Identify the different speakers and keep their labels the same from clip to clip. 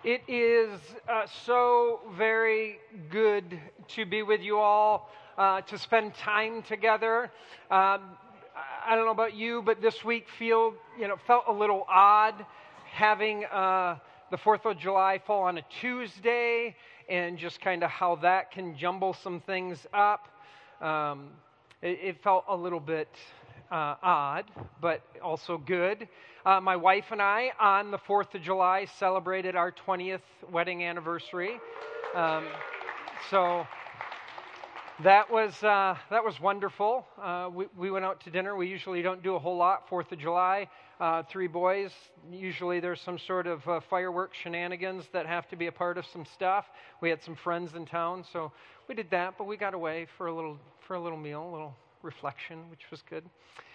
Speaker 1: It is so very good to be with you all, to spend time together. I don't know about you, but this week felt a little odd having the 4th of July fall on a Tuesday and just kind of how that can jumble some things up. It felt a little bit odd, but also good. My wife and I, on the 4th of July, celebrated our 20th wedding anniversary. So that was wonderful. We went out to dinner. We usually don't do a whole lot 4th of July. 3 boys. Usually there's some sort of fireworks shenanigans that have to be a part of some stuff. We had some friends in town, so we did that. But we got away for a little meal, a little reflection, which was good.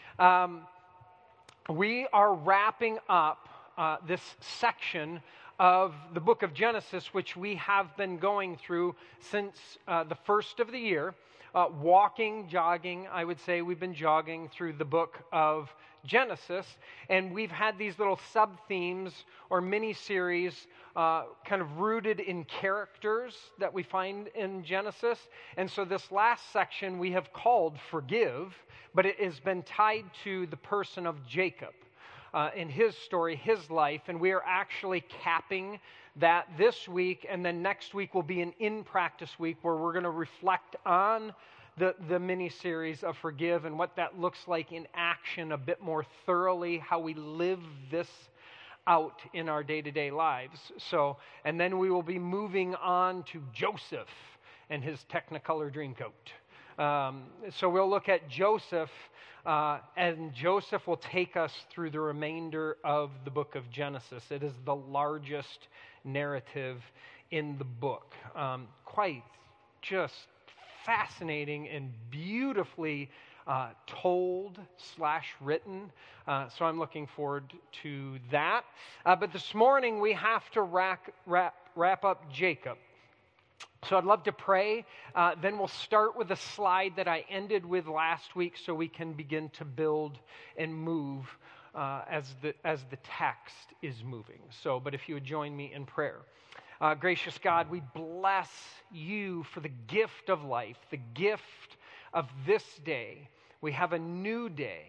Speaker 1: We are wrapping up this section of the book of Genesis, which we have been going through since the first of the year. Jogging, I would say we've been jogging through the book of Genesis, and we've had these little sub-themes or mini-series kind of rooted in characters that we find in Genesis. And so this last section we have called Forgive, but it has been tied to the person of Jacob in his story, his life, and we are actually capping that this week, and then next week will be an in-practice week where we're going to reflect on the mini-series of Forgive and what that looks like in action a bit more thoroughly, how we live this out in our day-to-day lives. So, and then we will be moving on to Joseph and his Technicolor Dreamcoat. So we'll look at Joseph, and Joseph will take us through the remainder of the book of Genesis. It is the largest narrative in the book. Quite just fascinating and beautifully told / written. So I'm looking forward to that. But this morning we have to wrap up Jacob. So I'd love to pray. Then we'll start with a slide that I ended with last week so we can begin to build and move as the text is moving. So, but if you would join me in prayer. Gracious God, we bless you for the gift of life, the gift of this day. We have a new day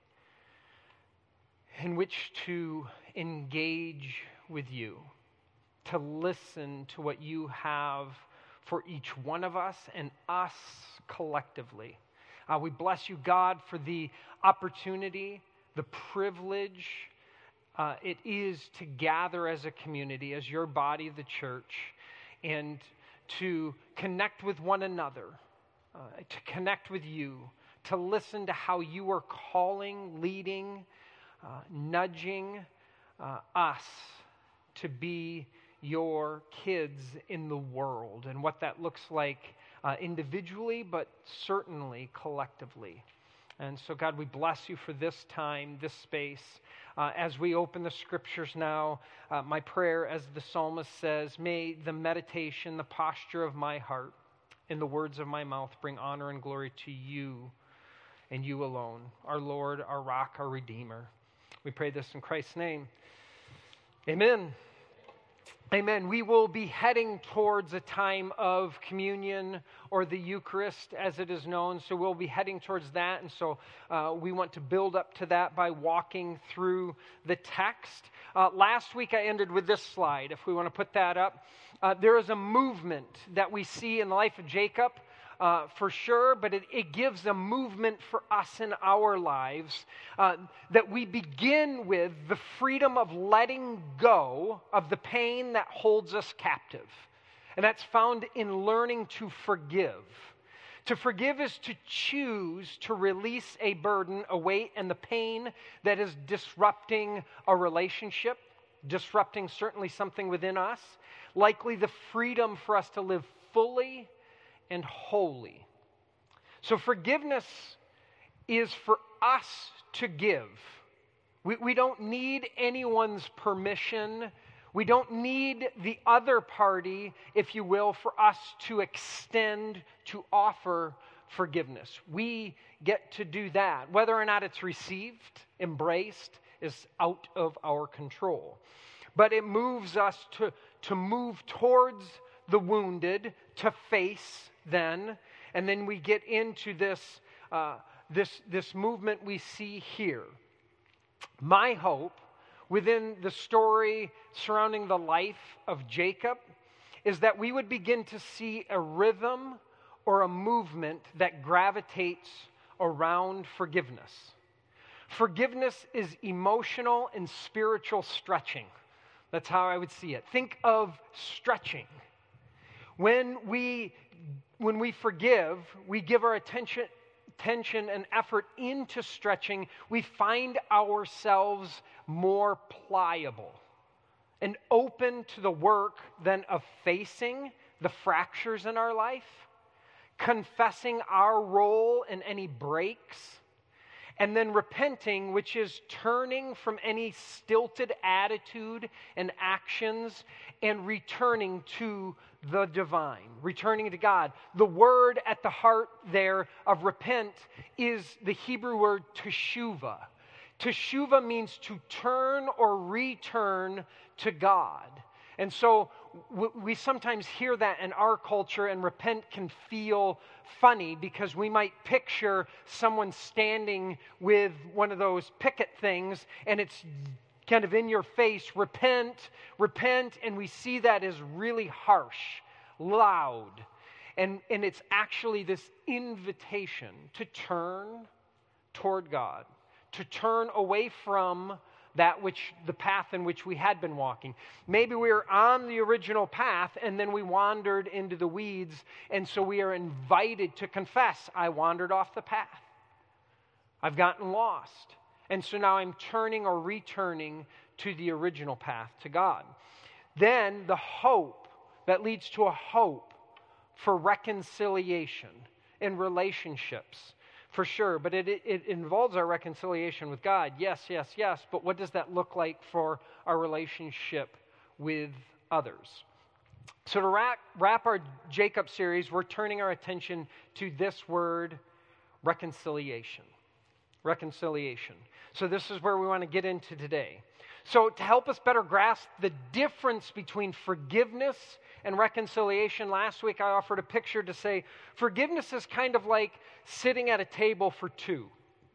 Speaker 1: in which to engage with you, to listen to what you have for each one of us and us collectively. We bless you, God, for the opportunity, the privilege it is to gather as a community, as your body, the church, and to connect with one another, to connect with you, to listen to how you are calling, leading, nudging us to be your kids in the world, and what that looks like individually, but certainly collectively. And so, God, we bless you for this time, this space. As we open the scriptures now, my prayer, as the psalmist says, may the meditation, the posture of my heart, and the words of my mouth bring honor and glory to you and you alone, our Lord, our rock, our Redeemer. We pray this in Christ's name. Amen. Amen. We will be heading towards a time of communion, or the Eucharist as it is known. So we'll be heading towards that. And so we want to build up to that by walking through the text. Last week I ended with this slide, if we want to put that up. There is a movement that we see in the life of Jacob, for sure, but it gives a movement for us in our lives that we begin with the freedom of letting go of the pain that holds us captive. And that's found in learning to forgive. To forgive is to choose to release a burden, a weight, and the pain that is disrupting a relationship, disrupting certainly something within us, likely the freedom for us to live fully and holy. So forgiveness is for us to give. We don't need anyone's permission. We don't need the other party, if you will, for us to extend, to offer forgiveness. We get to do that. Whether or not it's received, embraced, is out of our control. but it moves us to move towards the wounded, to face then, and then we get into this movement we see here. My hope within the story surrounding the life of Jacob is that we would begin to see a rhythm or a movement that gravitates around forgiveness. Forgiveness is emotional and spiritual stretching. That's how I would see it. Think of stretching. When we forgive, we give our attention and effort into stretching, we find ourselves more pliable and open to the work then of facing the fractures in our life, confessing our role in any breaks, and then repenting, which is turning from any stilted attitude and actions and returning to the divine, returning to God. The word at the heart there of repent is the Hebrew word teshuvah. Teshuvah means to turn or return to God. And so we sometimes hear that in our culture, and repent can feel funny because we might picture someone standing with one of those picket things and it's kind of in your face, repent, and we see that as really harsh, loud. And it's actually this invitation to turn toward God, to turn away from the path in which we had been walking. Maybe we were on the original path and then we wandered into the weeds, and so we are invited to confess, I wandered off the path. I've gotten lost. And so now I'm turning or returning to the original path, to God. Then the hope that leads to a hope for reconciliation in relationships. For sure, but it involves our reconciliation with God. Yes, but what does that look like for our relationship with others? So to wrap our Jacob series, we're turning our attention to this word, reconciliation. Reconciliation. So this is where we want to get into today. So to help us better grasp the difference between forgiveness and reconciliation, last week I offered a picture to say forgiveness is kind of like sitting at a table for two.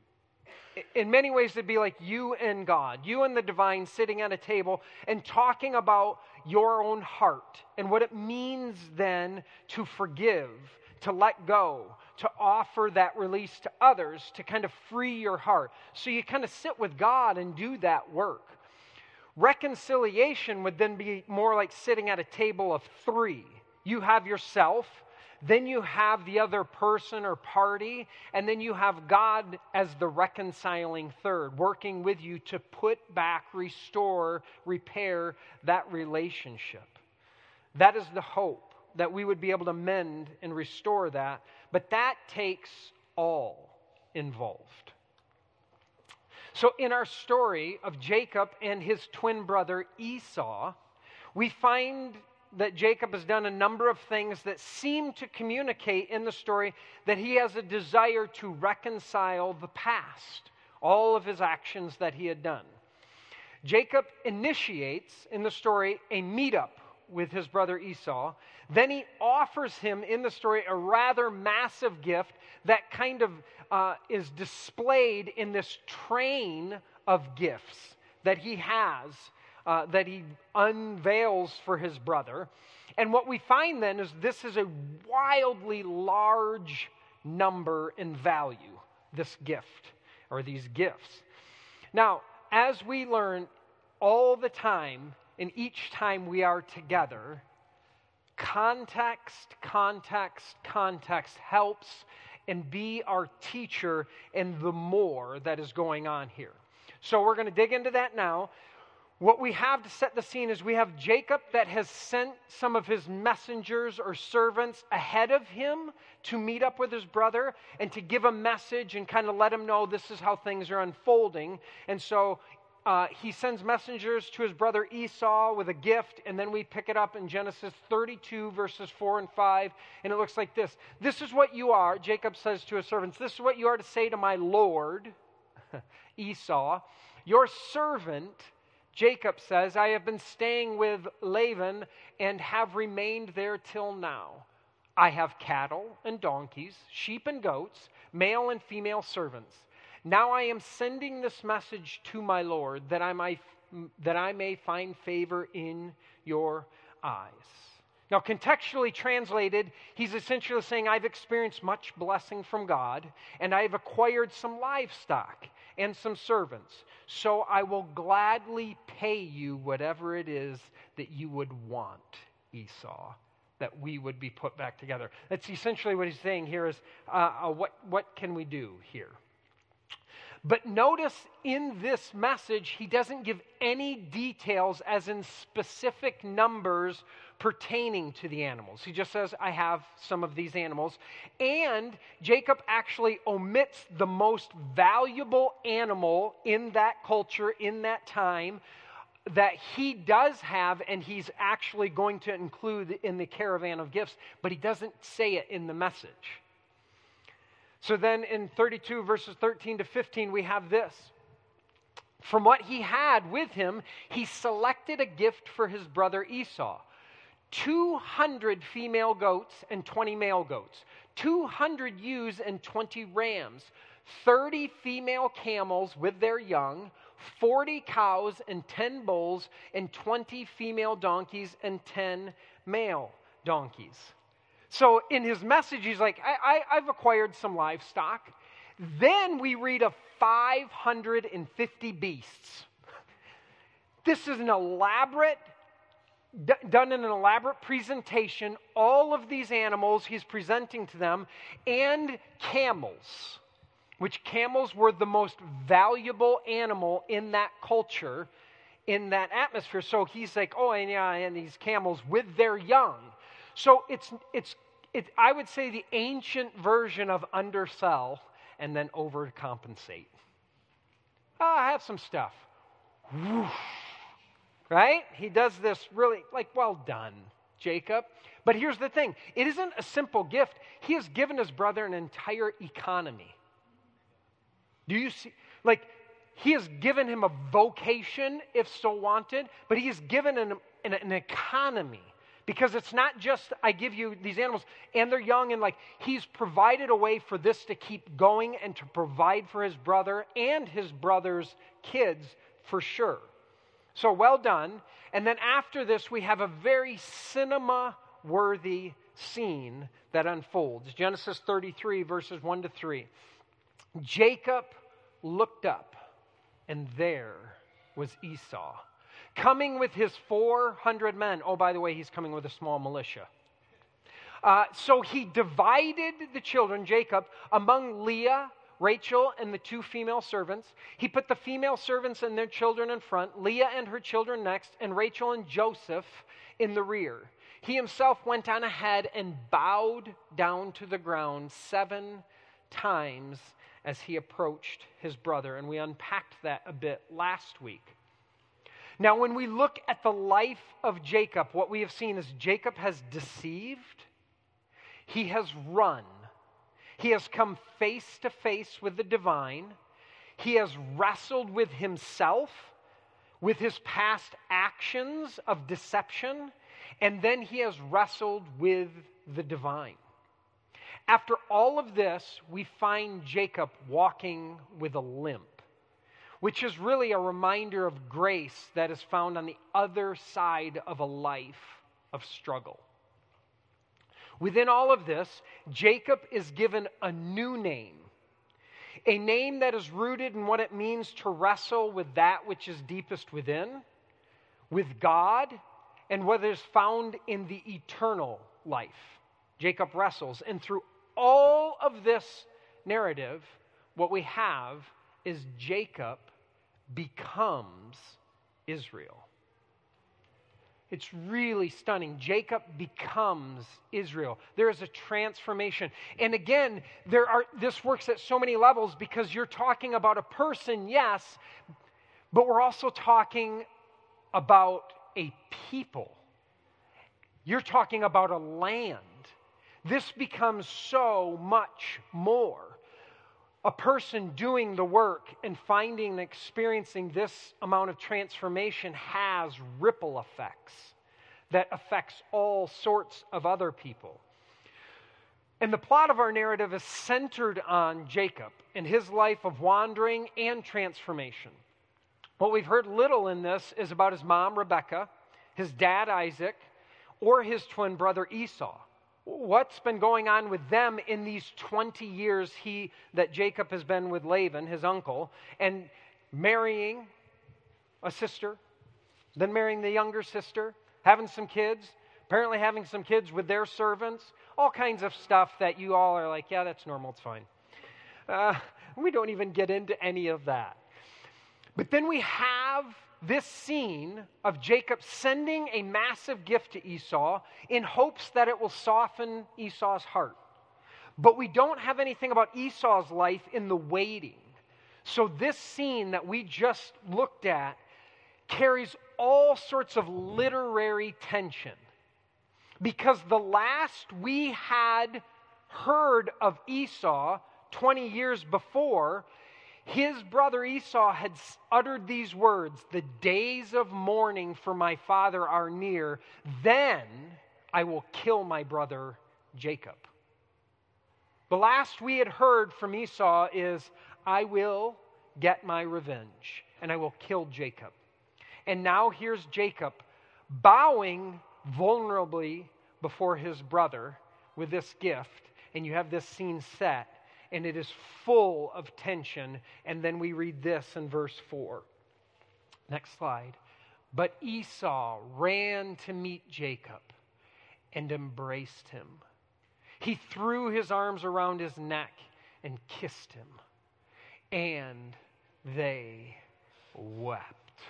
Speaker 1: In many ways, it'd be like you and God, you and the divine sitting at a table and talking about your own heart and what it means then to forgive, to let go, to offer that release to others, to kind of free your heart. So you kind of sit with God and do that work. Reconciliation would then be more like sitting at a table of three. You have yourself, then you have the other person or party, and then you have God as the reconciling third, working with you to put back, restore, repair that relationship. That is the hope, that we would be able to mend and restore that, but that takes all involved. So in our story of Jacob and his twin brother Esau, we find that Jacob has done a number of things that seem to communicate in the story that he has a desire to reconcile the past, all of his actions that he had done. Jacob initiates in the story a meetup with his brother Esau. Then he offers him in the story a rather massive gift that kind of is displayed in this train of gifts that he has, that he unveils for his brother. And what we find then is this is a wildly large number in value, this gift, or these gifts. Now, as we learn all the time, and each time we are together, context helps and be our teacher in the more that is going on here. So we're going to dig into that now. What we have to set the scene is we have Jacob that has sent some of his messengers or servants ahead of him to meet up with his brother and to give a message and kind of let him know this is how things are unfolding. And so he sends messengers to his brother Esau with a gift, and then we pick it up in Genesis 32, verses 4 and 5, and it looks like this. This is what you are, Jacob says to his servants, this is what you are to say to my lord, Esau. Your servant Jacob says, I have been staying with Laban and have remained there till now. I have cattle and donkeys, sheep and goats, male and female servants. Now I am sending this message to my Lord that I may find favor in your eyes. Now, contextually translated, he's essentially saying, I've experienced much blessing from God, and I've acquired some livestock and some servants. So I will gladly pay you whatever it is that you would want, Esau, that we would be put back together. That's essentially what he's saying here is, what can we do here? But notice in this message, he doesn't give any details as in specific numbers pertaining to the animals. He just says, I have some of these animals. And Jacob actually omits the most valuable animal in that culture, in that time, that he does have, and he's actually going to include in the caravan of gifts, but he doesn't say it in the message. So then in 32 verses 13 to 15, we have this. From what he had with him, he selected a gift for his brother Esau. 200 female goats and 20 male goats, 200 ewes and 20 rams, 30 female camels with their young, 40 cows and 10 bulls, and 20 female donkeys and 10 male donkeys. So in his message, he's like, I've acquired some livestock. Then we read of 550 beasts. This is an elaborate, done in an elaborate presentation. All of these animals he's presenting to them, and camels, which camels were the most valuable animal in that culture, in that atmosphere. So he's like, oh, and yeah, and these camels with their young. So it's I would say the ancient version of undersell and then overcompensate. Oh, I have some stuff. Woof. Right? He does this really, like, well done, Jacob. But here's the thing. It isn't a simple gift. He has given his brother an entire economy. Do you see? Like, he has given him a vocation, if so wanted, but he has given an economy. Because it's not just, I give you these animals, and they're young, and like, he's provided a way for this to keep going and to provide for his brother and his brother's kids for sure. So well done. And then after this, we have a very cinema-worthy scene that unfolds. Genesis 33, verses 1 to 3. Jacob looked up, and there was Esau, coming with his 400 men. Oh, by the way, he's coming with a small militia. So he divided the children, Jacob, among Leah, Rachel, and the 2 female servants. He put the female servants and their children in front, Leah and her children next, and Rachel and Joseph in the rear. He himself went on ahead and bowed down to the ground 7 times as he approached his brother. And we unpacked that a bit last week. Now, when we look at the life of Jacob, what we have seen is Jacob has deceived. He has run. He has come face to face with the divine. He has wrestled with himself, with his past actions of deception, and then he has wrestled with the divine. After all of this, we find Jacob walking with a limp, which is really a reminder of grace that is found on the other side of a life of struggle. Within all of this, Jacob is given a new name, a name that is rooted in what it means to wrestle with that which is deepest within, with God, and what is found in the eternal life. Jacob wrestles, and through all of this narrative, what we have is Jacob becomes Israel. It's really stunning. Jacob becomes Israel. There is a transformation. And again, this works at so many levels because you're talking about a person, yes, but we're also talking about a people. You're talking about a land. This becomes so much more. a person doing the work and finding and experiencing this amount of transformation has ripple effects that affects all sorts of other people. And the plot of our narrative is centered on Jacob and his life of wandering and transformation. What we've heard little in this is about his mom, Rebekah, his dad, Isaac, or his twin brother, Esau. What's been going on with them in these 20 years that Jacob has been with Laban, his uncle, and marrying a sister, then marrying the younger sister, having some kids, apparently having some kids with their servants, all kinds of stuff that you all are like, yeah, that's normal, it's fine. We don't even get into any of that. But then we have this scene of Jacob sending a massive gift to Esau in hopes that it will soften Esau's heart. But we don't have anything about Esau's life in the waiting. So this scene that we just looked at carries all sorts of literary tension. Because the last we had heard of Esau 20 years before, his brother Esau had uttered these words, "The days of mourning for my father are near, then I will kill my brother Jacob." The last we had heard from Esau is, "I will get my revenge, and I will kill Jacob." And now here's Jacob bowing vulnerably before his brother with this gift, and you have this scene set. And it is full of tension. And then we read this in verse 4. Next slide. But Esau ran to meet Jacob and embraced him. He threw his arms around his neck and kissed him. And they wept.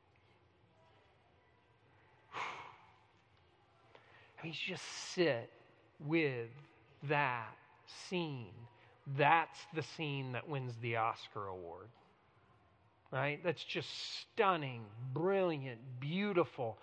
Speaker 1: I mean, just sit with that scene. That's the scene that wins the Oscar award, right? That's just stunning, brilliant, beautiful,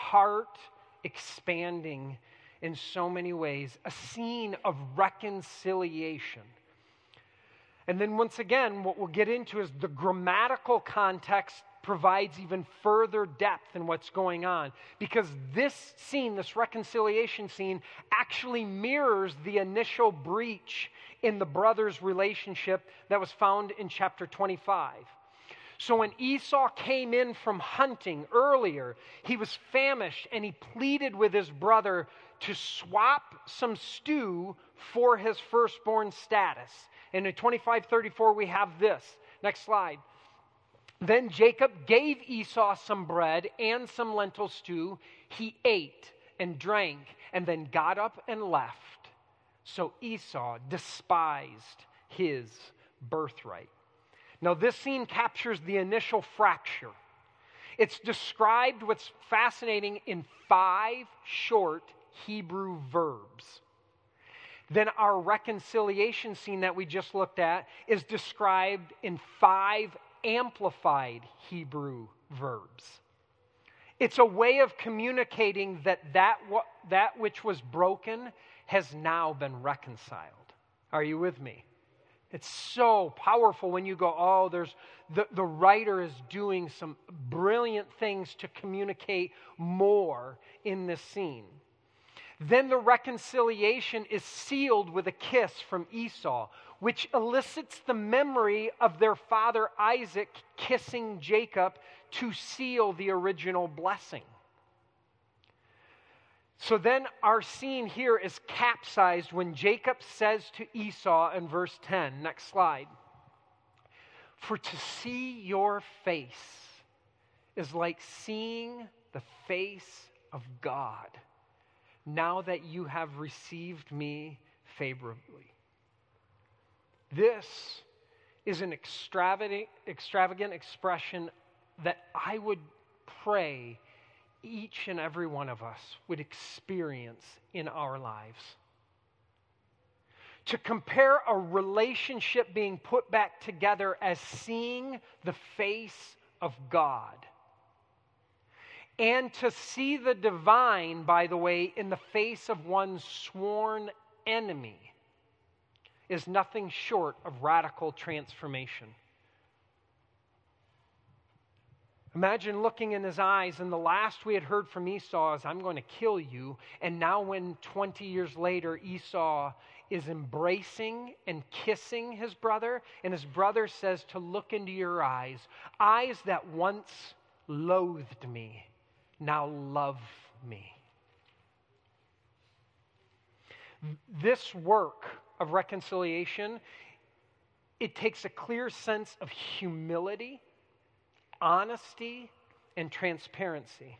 Speaker 1: heart-expanding in so many ways, a scene of reconciliation. And then once again, what we'll get into is the grammatical context provides even further depth in what's going on. Because this scene, this reconciliation scene, actually mirrors the initial breach in the brothers' relationship that was found in chapter 25. So when Esau came in from hunting earlier, he was famished and he pleaded with his brother to swap some stew for his firstborn status. And in 25:34 we have this. Next slide. Then Jacob gave Esau some bread and some lentil stew. He ate and drank and then got up and left. So Esau despised his birthright. Now this scene captures the initial fracture. It's described, what's fascinating, in 5 short Hebrew verbs. Then our reconciliation scene that we just looked at is described in 5 amplified Hebrew verbs. It's a way of communicating that which was broken has now been reconciled. Are you with me? It's so powerful when you go, oh, there's the writer is doing some brilliant things to communicate more in this scene. Then the reconciliation is sealed with a kiss from Esau, which elicits the memory of their father Isaac kissing Jacob to seal the original blessing. So then our scene here is capsized when Jacob says to Esau in verse 10, next slide, "For to see your face is like seeing the face of God, now that you have received me favorably." This is an extravagant expression that I would pray each and every one of us would experience in our lives. To compare a relationship being put back together as seeing the face of God. And to see the divine, by the way, in the face of one's sworn enemy is nothing short of radical transformation. Imagine looking in his eyes, and the last we had heard from Esau is, I'm going to kill you. And now when 20 years later, Esau is embracing and kissing his brother, and his brother says to look into your eyes that once loathed me, now love me. This work of reconciliation, it takes a clear sense of humility, honesty, and transparency.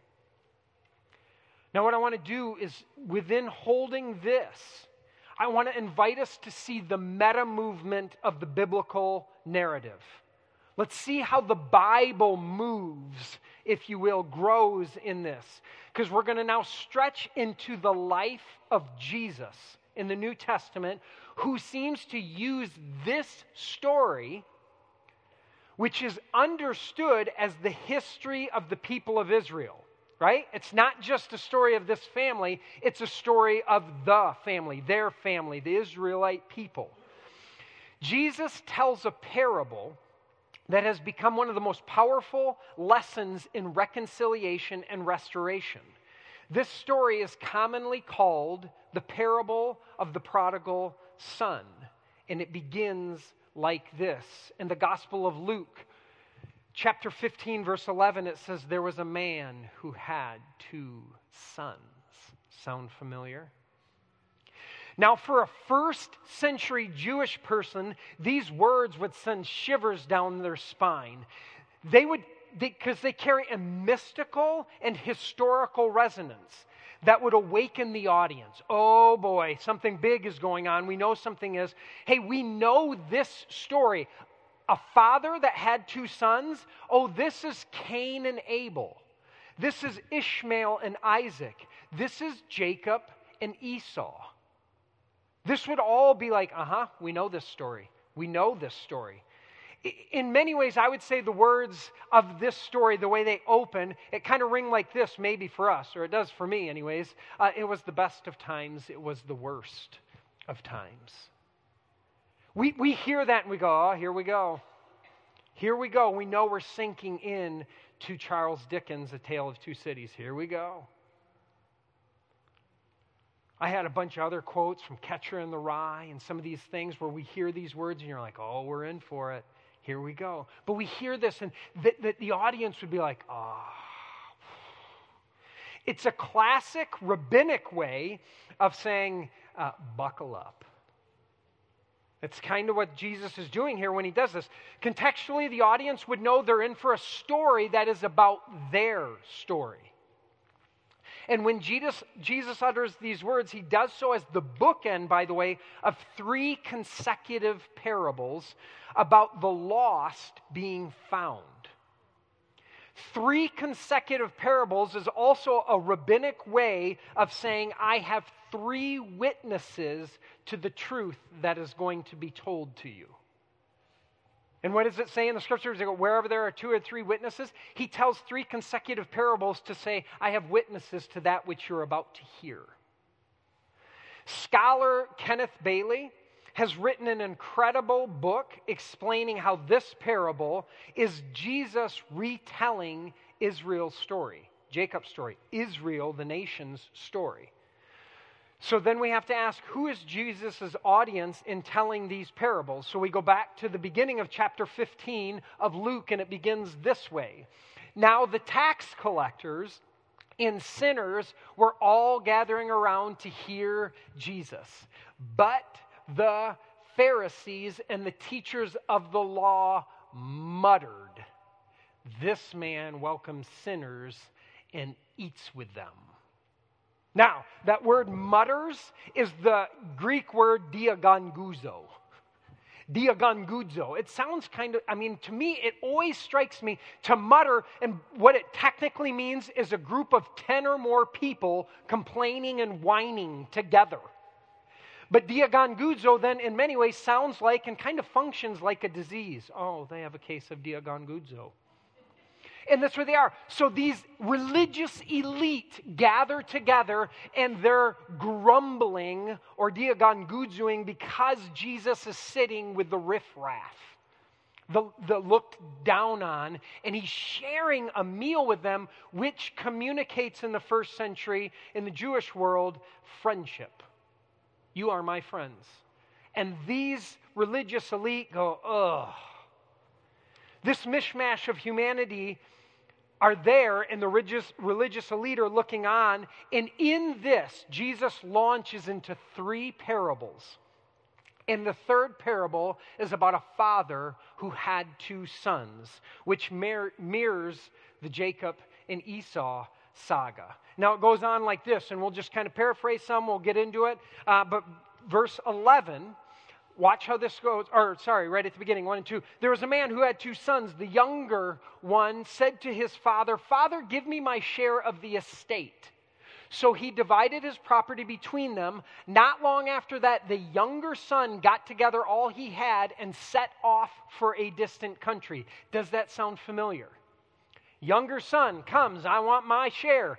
Speaker 1: Now, what I want to do is, within holding this, I want to invite us to see the meta movement of the biblical narrative. Let's see how the Bible moves, if you will, grows in this. Because we're going to now stretch into the life of Jesus in the New Testament, who seems to use this story, which is understood as the history of the people of Israel, right? It's not just a story of this family, it's a story of the family, their family, the Israelite people. Jesus tells a parable that has become one of the most powerful lessons in reconciliation and restoration. This story is commonly called the parable of the prodigal son, and it begins like this. In the Gospel of Luke, chapter 15, verse 11, it says, there was a man who had 2 sons. Sound familiar? Now, for a first century Jewish person, these words would send shivers down their spine. Because they carry a mystical and historical resonance that would awaken the audience. Oh boy, something big is going on. We know something is. Hey, we know this story. A father that had 2 sons. Oh, this is Cain and Abel. This is Ishmael and Isaac. This is Jacob and Esau. This would all be like, we know this story. We know this story. In many ways, I would say the words of this story, the way they open, it kind of ring like this maybe for us, or it does for me anyways. It was the best of times. It was the worst of times. We hear that and we go, oh, here we go. Here we go. We know we're sinking in to Charles Dickens' A Tale of Two Cities. Here we go. I had a bunch of other quotes from Catcher in the Rye and some of these things where we hear these words and you're like, oh, we're in for it. Here we go. But we hear this and the audience would be like, It's a classic rabbinic way of saying, buckle up. It's kind of what Jesus is doing here when he does this. Contextually, the audience would know they're in for a story that is about their story. And when Jesus utters these words, he does so as the bookend, by the way, of 3 consecutive parables about the lost being found. 3 consecutive parables is also a rabbinic way of saying, I have 3 witnesses to the truth that is going to be told to you. And what does it say in the scriptures? Wherever there are 2 or 3 witnesses, he tells 3 consecutive parables to say, I have witnesses to that which you're about to hear. Scholar Kenneth Bailey has written an incredible book explaining how this parable is Jesus retelling Israel's story, Jacob's story, Israel, the nation's story. So then we have to ask, who is Jesus' audience in telling these parables? So we go back to the beginning of chapter 15 of Luke, and it begins this way. Now the tax collectors and sinners were all gathering around to hear Jesus. But the Pharisees and the teachers of the law muttered, this man welcomes sinners and eats with them. Now, that word mutters is the Greek word diagonguzo. Diagonguzo. It sounds to me, it always strikes me to mutter, and what it technically means is a group of 10 or more people complaining and whining together. But diagonguzo then in many ways sounds like and kind of functions like a disease. Oh, they have a case of diagonguzo. And that's where they are. So these religious elite gather together and they're grumbling or diagonguzuing because Jesus is sitting with the riffraff, the looked down on, and he's sharing a meal with them, which communicates in the first century, in the Jewish world, friendship. You are my friends. And these religious elite go, ugh. This mishmash of humanity are there, and the religious elite are looking on. And in this, Jesus launches into 3 parables. And the third parable is about a father who had 2 sons, which mirrors the Jacob and Esau saga. Now it goes on like this, and we'll just kind of paraphrase some, we'll get into it. But verse 11, watch how this goes, right at the beginning, 1 and 2. There was a man who had 2 sons. The younger one said to his father, "Father, give me my share of the estate." So he divided his property between them. Not long after that, the younger son got together all he had and set off for a distant country. Does that sound familiar? Younger son comes, I want my share.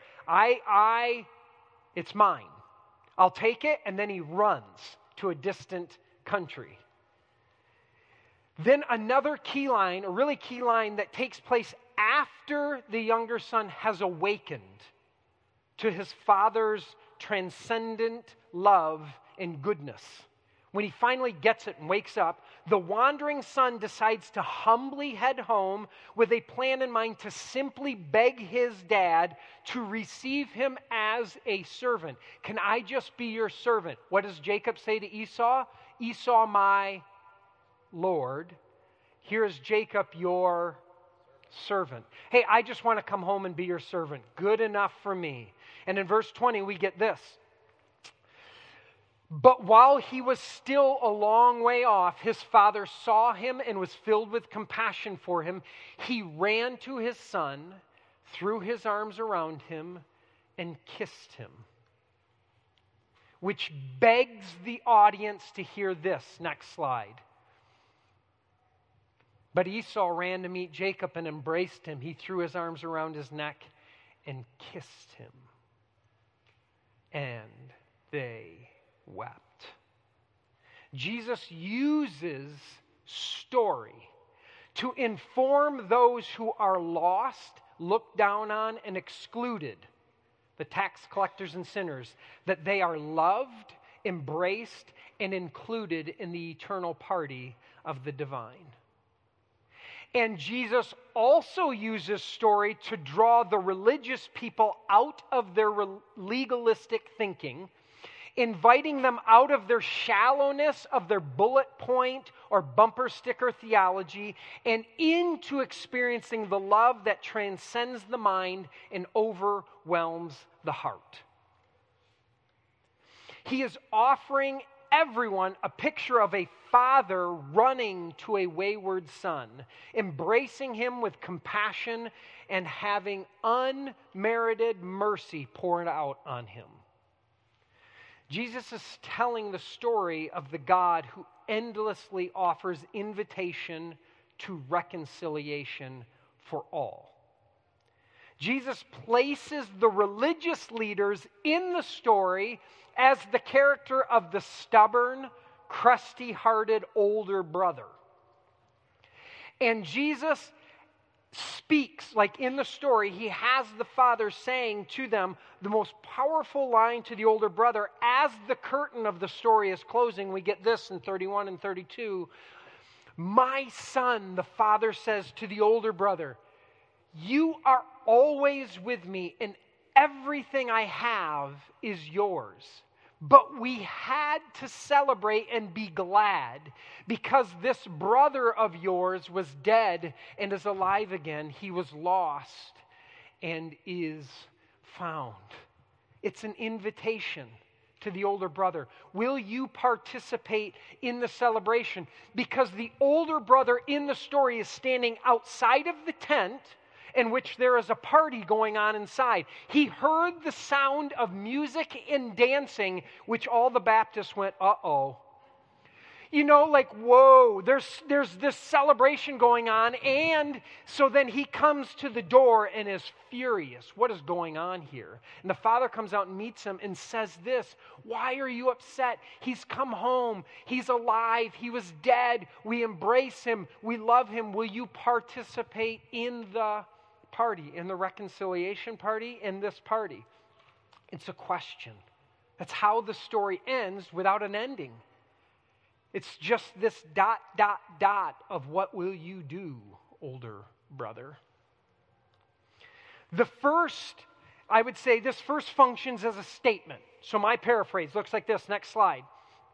Speaker 1: It's mine. I'll take it, and then he runs to a distant country. Then another key line, a really key line that takes place after the younger son has awakened to his father's transcendent love and goodness. When he finally gets it and wakes up, the wandering son decides to humbly head home with a plan in mind to simply beg his dad to receive him as a servant. Can I just be your servant? What does Jacob say to Esau? Esau, my Lord. Here is Jacob, your servant. Hey, I just want to come home and be your servant. Good enough for me. And in verse 20, we get this. But while he was still a long way off, his father saw him and was filled with compassion for him. He ran to his son, threw his arms around him, and kissed him. Which begs the audience to hear this. Next slide. But Esau ran to meet Jacob and embraced him. He threw his arms around his neck and kissed him. And they wept. Jesus uses story to inform those who are lost, looked down on, and excluded, the tax collectors and sinners, that they are loved, embraced, and included in the eternal party of the divine. And Jesus also uses story to draw the religious people out of their legalistic thinking, inviting them out of their shallowness of their bullet point or bumper sticker theology and into experiencing the love that transcends the mind and overwhelms the heart. He is offering everyone a picture of a father running to a wayward son, embracing him with compassion and having unmerited mercy poured out on him. Jesus is telling the story of the God who endlessly offers invitation to reconciliation for all. Jesus places the religious leaders in the story as the character of the stubborn, crusty-hearted older brother. And Jesus speaks, like in the story, he has the father saying to them the most powerful line to the older brother. As the curtain of the story is closing, we get this in 31 and 32. My son, the father says to the older brother, you are always with me, and everything I have is yours. But we had to celebrate and be glad because this brother of yours was dead and is alive again. He was lost and is found. It's an invitation to the older brother. Will you participate in the celebration? Because the older brother in the story is standing outside of the tent in which there is a party going on inside. He heard the sound of music and dancing, which all the Baptists went, uh-oh. Like, whoa, there's this celebration going on. And so then he comes to the door and is furious. What is going on here? And the father comes out and meets him and says this, why are you upset? He's come home. He's alive. He was dead. We embrace him. We love him. Will you participate in the party, in the reconciliation party, in this party? It's a question. That's how the story ends without an ending. It's just this ... of what will you do, older brother. I would say this first functions as a statement. So my paraphrase looks like this. Next slide.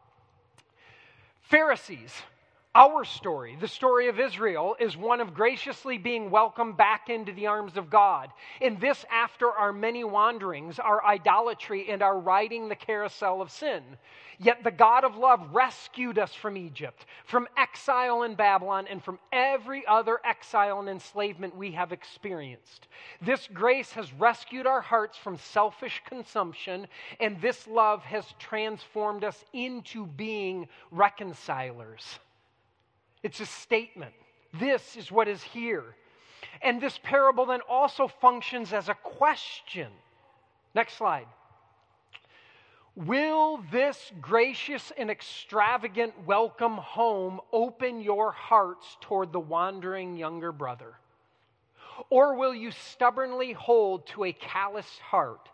Speaker 1: Pharisees, our story, the story of Israel, is one of graciously being welcomed back into the arms of God. And this after our many wanderings, our idolatry, and our riding the carousel of sin. Yet the God of love rescued us from Egypt, from exile in Babylon, and from every other exile and enslavement we have experienced. This grace has rescued our hearts from selfish consumption, and this love has transformed us into being reconcilers. It's a statement. This is what is here. And this parable then also functions as a question. Next slide. Will this gracious and extravagant welcome home open your hearts toward the wandering younger brother? Or will you stubbornly hold to a calloused heart,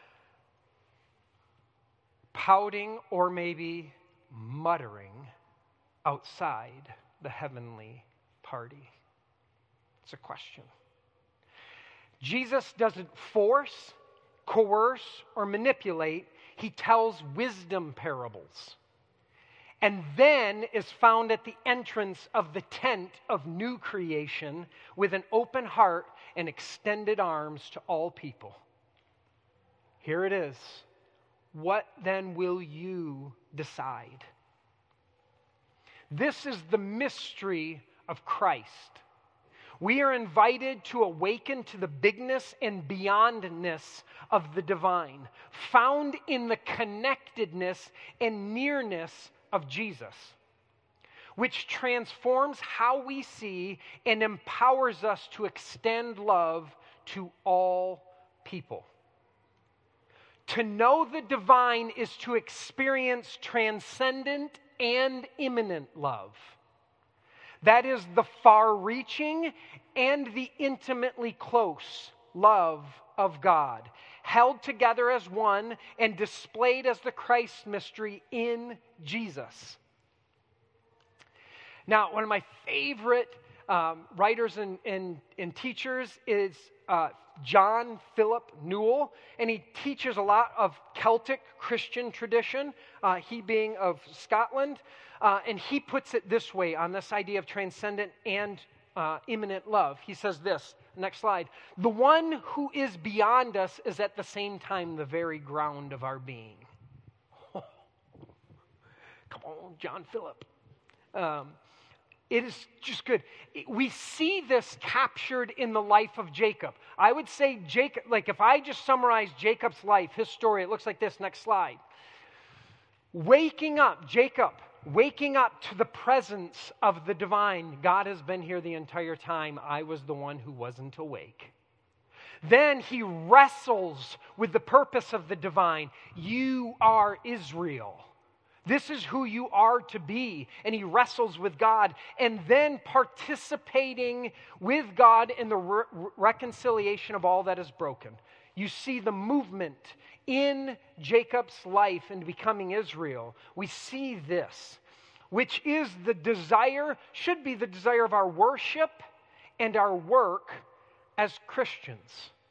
Speaker 1: pouting or maybe muttering outside the heavenly party? It's a question. Jesus doesn't force, coerce, or manipulate. He tells wisdom parables. And then is found at the entrance of the tent of new creation with an open heart and extended arms to all people. Here it is. What then will you decide? This is the mystery of Christ. We are invited to awaken to the bigness and beyondness of the divine, found in the connectedness and nearness of Jesus, which transforms how we see and empowers us to extend love to all people. To know the divine is to experience transcendent and immanent love. That is the far-reaching and the intimately close love of God, held together as one and displayed as the Christ mystery in Jesus. Now, one of my favorite writers and teachers is John Philip Newell, and he teaches a lot of Celtic Christian tradition, he being of Scotland, and he puts it this way on this idea of transcendent and immanent love. He says this, next slide, the one who is beyond us is at the same time the very ground of our being. Come on, John Philip. It is just good. We see this captured in the life of Jacob. I would say Jacob, like if I just summarize Jacob's life, his story, it looks like this. Next slide. Jacob waking up to the presence of the divine. God has been here the entire time. I was the one who wasn't awake. Then he wrestles with the purpose of the divine. You are Israel. This is who you are to be. And he wrestles with God. And then participating with God in the reconciliation of all that is broken. You see the movement in Jacob's life into becoming Israel. We see this, which is the desire, should be the desire of our worship and our work as Christians.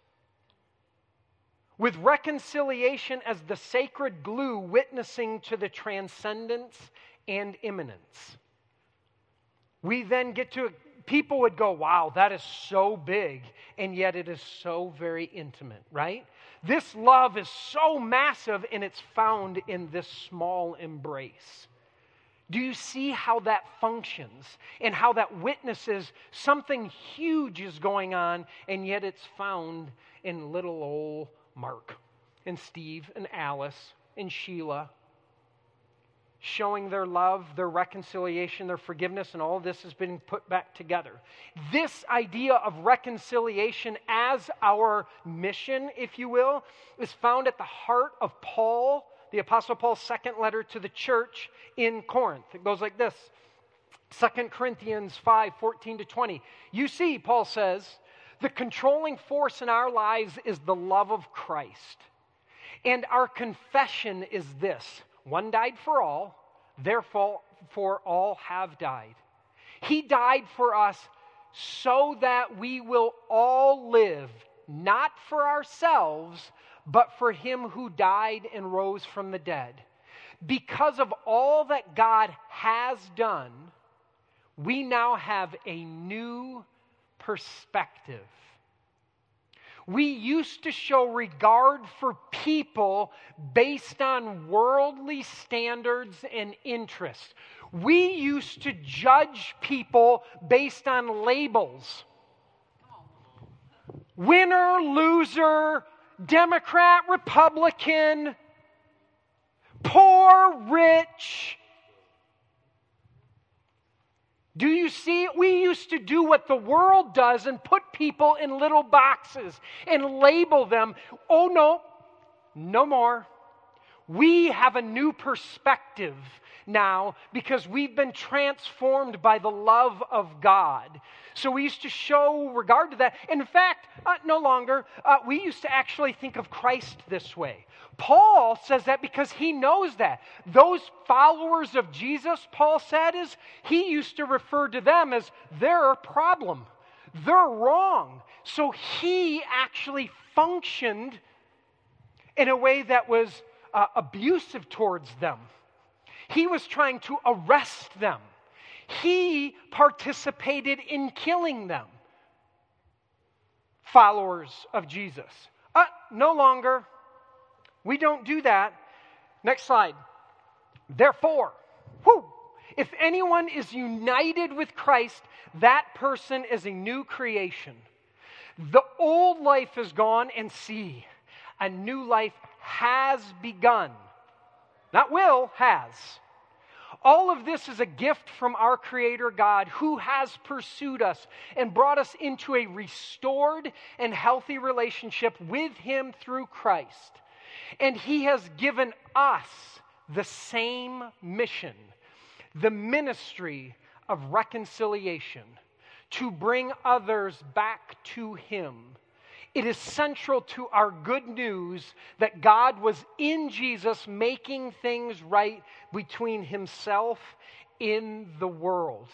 Speaker 1: With reconciliation as the sacred glue witnessing to the transcendence and immanence. We then get to, people would go, wow, that is so big, and yet it is so very intimate, right? This love is so massive, and it's found in this small embrace. Do you see how that functions and how that witnesses something huge is going on, and yet it's found in little old Mark and Steve and Alice and Sheila. showing their love, their reconciliation, their forgiveness, and all of this has been put back together. This idea of reconciliation as our mission, if you will, is found at the heart of Paul, the Apostle Paul's second letter to the church in Corinth. It goes like this, 2 Corinthians 5:14-20. You see, Paul says, the controlling force in our lives is the love of Christ. And our confession is this: one died for all, therefore all have died. He died for us so that we will all live, not for ourselves, but for him who died and rose from the dead. Because of all that God has done, we now have a new perspective. We used to show regard for people based on worldly standards and interests. We used to judge people based on labels. Winner, loser, Democrat, Republican, poor, rich. Do you see? We used to do what the world does and put people in little boxes and label them. Oh no, no more. We have a new perspective now because we've been transformed by the love of God. So we used to show regard to that. In fact, no longer. We used to actually think of Christ this way. Paul says that because he knows that. Those followers of Jesus, Paul said, he used to refer to them as their problem. They're wrong. So he actually functioned in a way that was abusive towards them. He was trying to arrest them. He participated in killing them. Followers of Jesus. No longer. We don't do that. Next slide. Therefore, if anyone is united with Christ, that person is a new creation. The old life is gone, and see, a new life has begun. Not will, has. All of this is a gift from our Creator God, who has pursued us and brought us into a restored and healthy relationship with Him through Christ. And He has given us the same mission, the ministry of reconciliation, to bring others back to Him. It is central to our good news that God was in Jesus making things right between Himself and the world.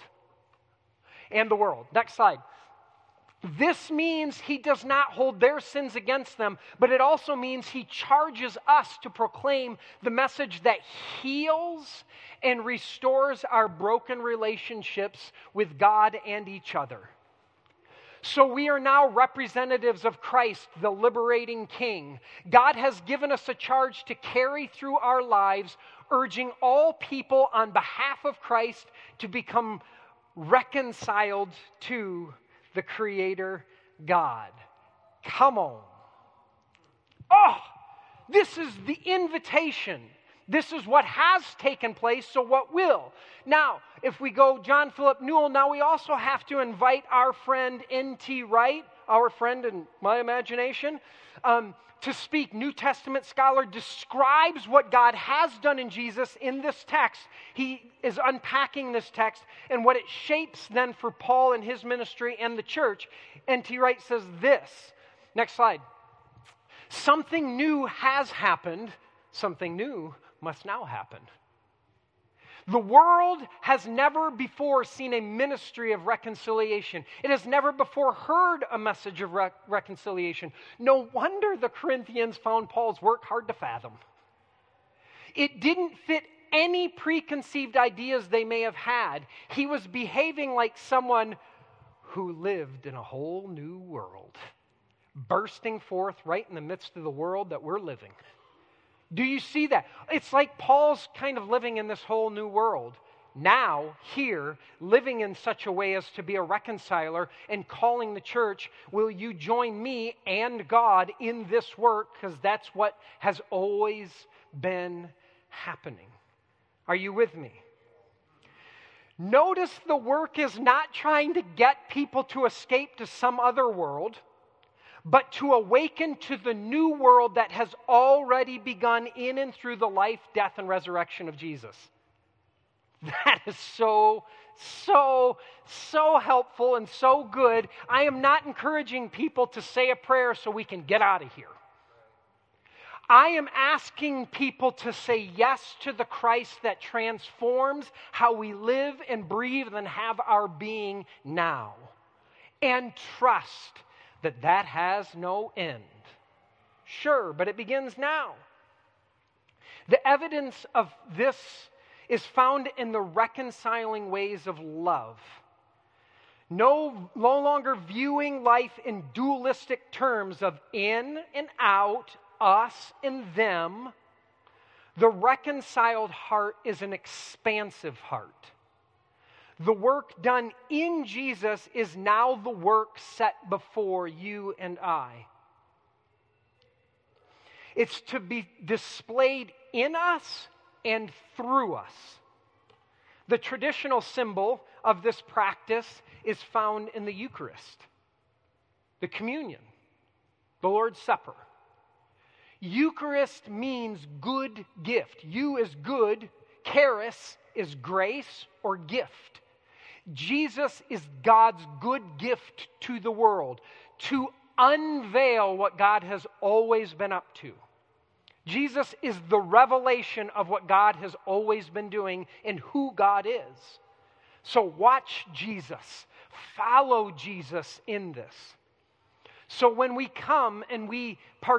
Speaker 1: Next slide. This means He does not hold their sins against them, but it also means He charges us to proclaim the message that heals and restores our broken relationships with God and each other. So we are now representatives of Christ, the liberating King. God has given us a charge to carry through our lives, urging all people on behalf of Christ to become reconciled to the Creator God. Come on. Oh, this is the invitation. This is what has taken place, so what will? Now, if we go John Philip Newell, now we also have to invite our friend N.T. Wright, our friend in my imagination, to speak. New Testament scholar, describes what God has done in Jesus in this text. He is unpacking this text and what it shapes then for Paul and his ministry and the church. N.T. Wright says this. Next slide. Something new has happened. Something new must now happen. The world has never before seen a ministry of reconciliation. It has never before heard a message of reconciliation. No wonder the Corinthians found Paul's work hard to fathom. It didn't fit any preconceived ideas they may have had. He was behaving like someone who lived in a whole new world, bursting forth right in the midst of the world that we're living. Do you see that? It's like Paul's kind of living in this whole new world. Now, here, living in such a way as to be a reconciler and calling the church, will you join me and God in this work? Because that's what has always been happening. Are you with me? Notice the work is not trying to get people to escape to some other world, but to awaken to the new world that has already begun in and through the life, death, and resurrection of Jesus. That is so helpful and so good. I am not encouraging people to say a prayer so we can get out of here. I am asking people to say yes to the Christ that transforms how we live and breathe and have our being now. And trust that has no end. Sure, but it begins now. The evidence of this is found in the reconciling ways of love. No longer viewing life in dualistic terms of in and out, us and them. The reconciled heart is an expansive heart. The work done in Jesus is now the work set before you and I. It's to be displayed in us and through us. The traditional symbol of this practice is found in the Eucharist, the communion, the Lord's Supper. Eucharist means good gift. Eu is good, charis is grace or gift. Jesus is God's good gift to the world, to unveil what God has always been up to. Jesus is the revelation of what God has always been doing and who God is. So watch Jesus, follow Jesus in this. So when we come and we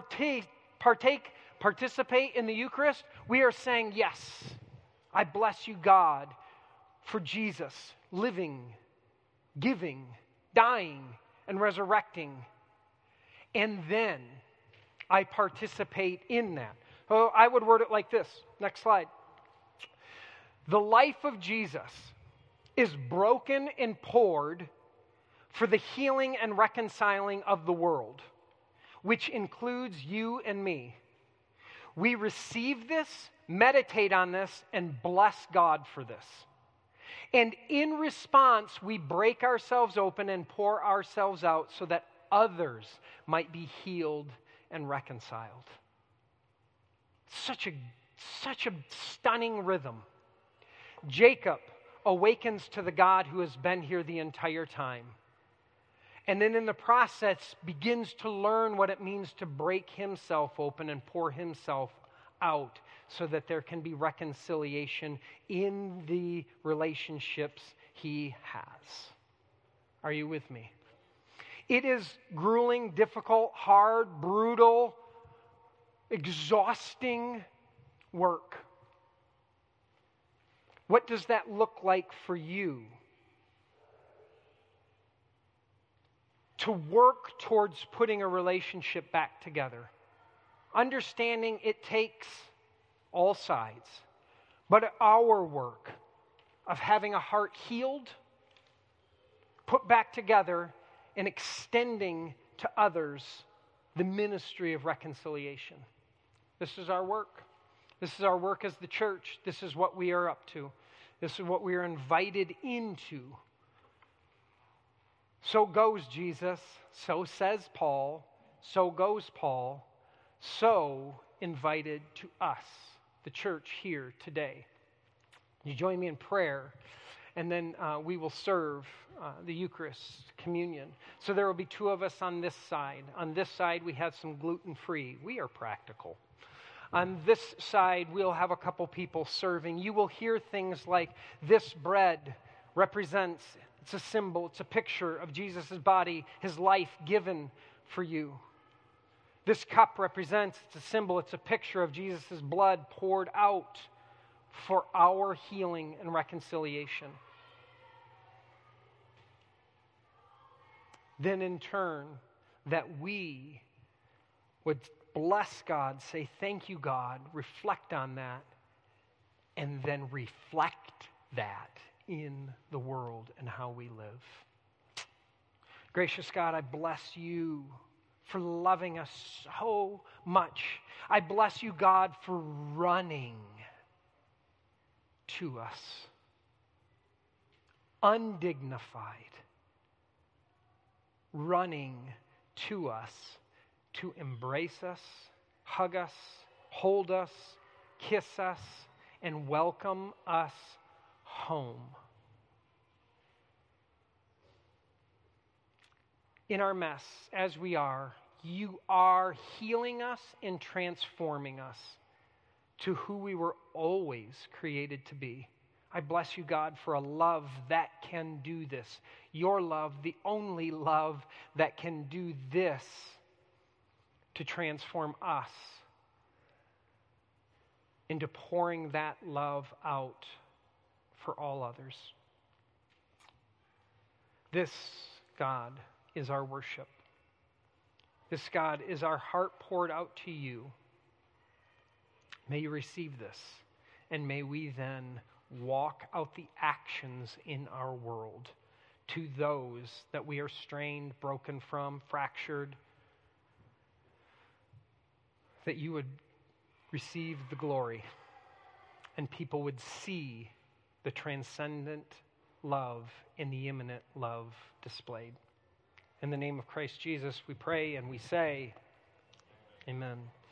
Speaker 1: participate in the Eucharist, we are saying, yes, I bless you, God, for Jesus living, giving, dying, and resurrecting. And then I participate in that. Oh, I would word it like this. Next slide. The life of Jesus is broken and poured for the healing and reconciling of the world, which includes you and me. We receive this, meditate on this, and bless God for this. And in response, we break ourselves open and pour ourselves out so that others might be healed and reconciled. Such a stunning rhythm. Jacob awakens to the God who has been here the entire time. And then in the process begins to learn what it means to break himself open and pour himself out so that there can be reconciliation in the relationships he has. Are you with me? It is grueling, difficult, hard, brutal, exhausting work. What does that look like for you? To work towards putting a relationship back together. Understanding it takes all sides. But our work of having a heart healed, put back together, and extending to others the ministry of reconciliation. This is our work. This is our work as the church. This is what we are up to. This is what we are invited into. So goes Jesus, so says Paul, so goes Paul, so invited to us, the church here today. You join me in prayer, and then we will serve the Eucharist, communion. So there will be two of us on this side. On this side, we have some gluten-free. We are practical. On this side, we'll have a couple people serving. You will hear things like this bread represents, it's a symbol, it's a picture of Jesus' body, his life given for you. This cup represents, it's a symbol, it's a picture of Jesus' blood poured out for our healing and reconciliation. Then in turn, that we would bless God, say thank you, God, reflect on that, and then reflect that in the world and how we live. Gracious God, I bless you for loving us so much. I bless you, God, for running to us, undignified, running to us to embrace us, hug us, hold us, kiss us, and welcome us home. In our mess, as we are, you are healing us and transforming us to who we were always created to be. I bless you, God, for a love that can do this. Your love, the only love that can do this to transform us into pouring that love out for all others. This, God, is our worship. This, God, is our heart poured out to you. May you receive this, and may we then walk out the actions in our world to those that we are strained, broken from, fractured, that you would receive the glory and people would see the transcendent love and the immanent love displayed. In the name of Christ Jesus, we pray and we say, amen.